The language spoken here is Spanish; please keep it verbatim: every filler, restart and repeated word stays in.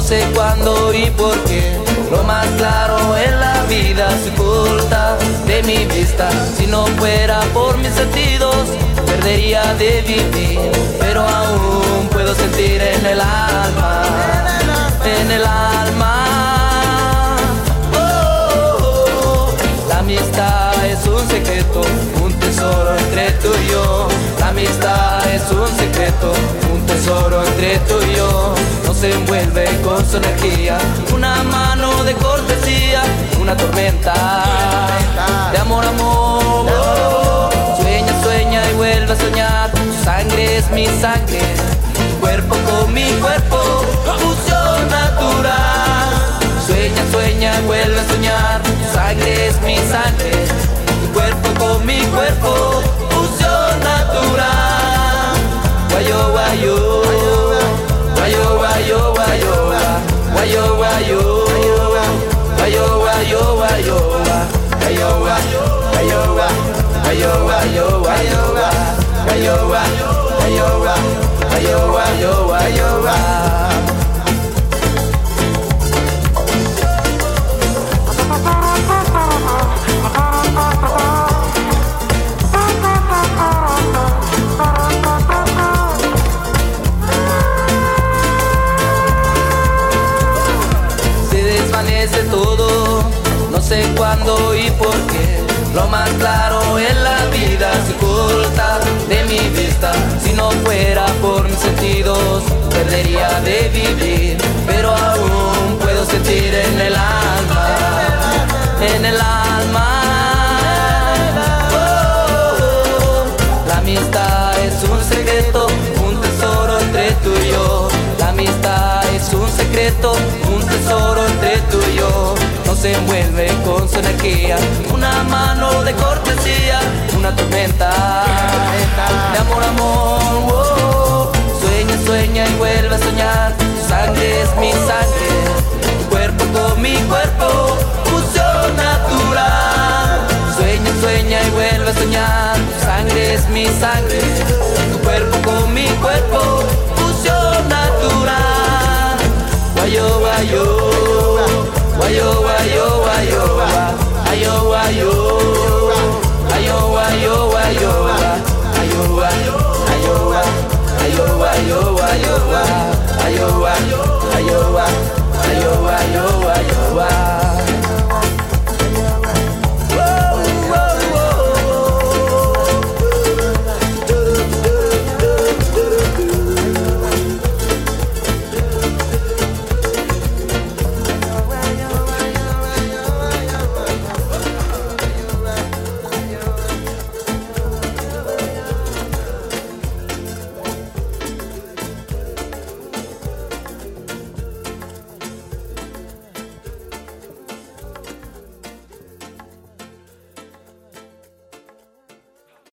sé cuándo y por qué. Lo más claro en la vida se oculta de mi vista. Si no fuera por mis sentidos, perdería de vivir. Pero aún puedo sentir en el alma, en el alma. Oh, oh, oh. La amistad es un secreto, un tesoro entre tú y yo. La amistad es un secreto, un tesoro entre tú y yo. Nos envuelve con su energía, una mano de cortesía, una tormenta de amor, amor. Oh, sueña, sueña y vuelve a soñar. Tu sangre es mi sangre, tu cuerpo con mi cuerpo, fusión natural. Sueña, sueña y vuelve a soñar. Tu sangre es mi sangre, tu cuerpo con mi cuerpo, fusión natural. Guayo, guayo, guayo, guayo, guayo, guayo, guayo, guayo, guayo, guayo, guayo, guayo, guayo, guayo, guayo, guayo, guayo, guayo, guayo. Todo, no sé cuándo y por qué. Lo más claro en la vida se oculta de mi vista. Si no fuera por mis sentidos, perdería de vivir. Pero aún puedo sentir en el alma, en el alma. Oh, oh. La amistad es un secreto, un tesoro entre tú y yo. La amistad es un secreto, un tesoro entre tú y yo. Nos envuelve con su energía, una mano de cortesía, una tormenta de amor, amor. Oh, sueña, sueña y vuelve a soñar. Tu sangre es mi sangre, tu cuerpo con mi cuerpo, fusión natural. Sueña, sueña y vuelve a soñar. Tu sangre es mi sangre, tu cuerpo con mi cuerpo, fusión natural. Guayo, guayo, guayo, guayo, guayo, guayo, guayo.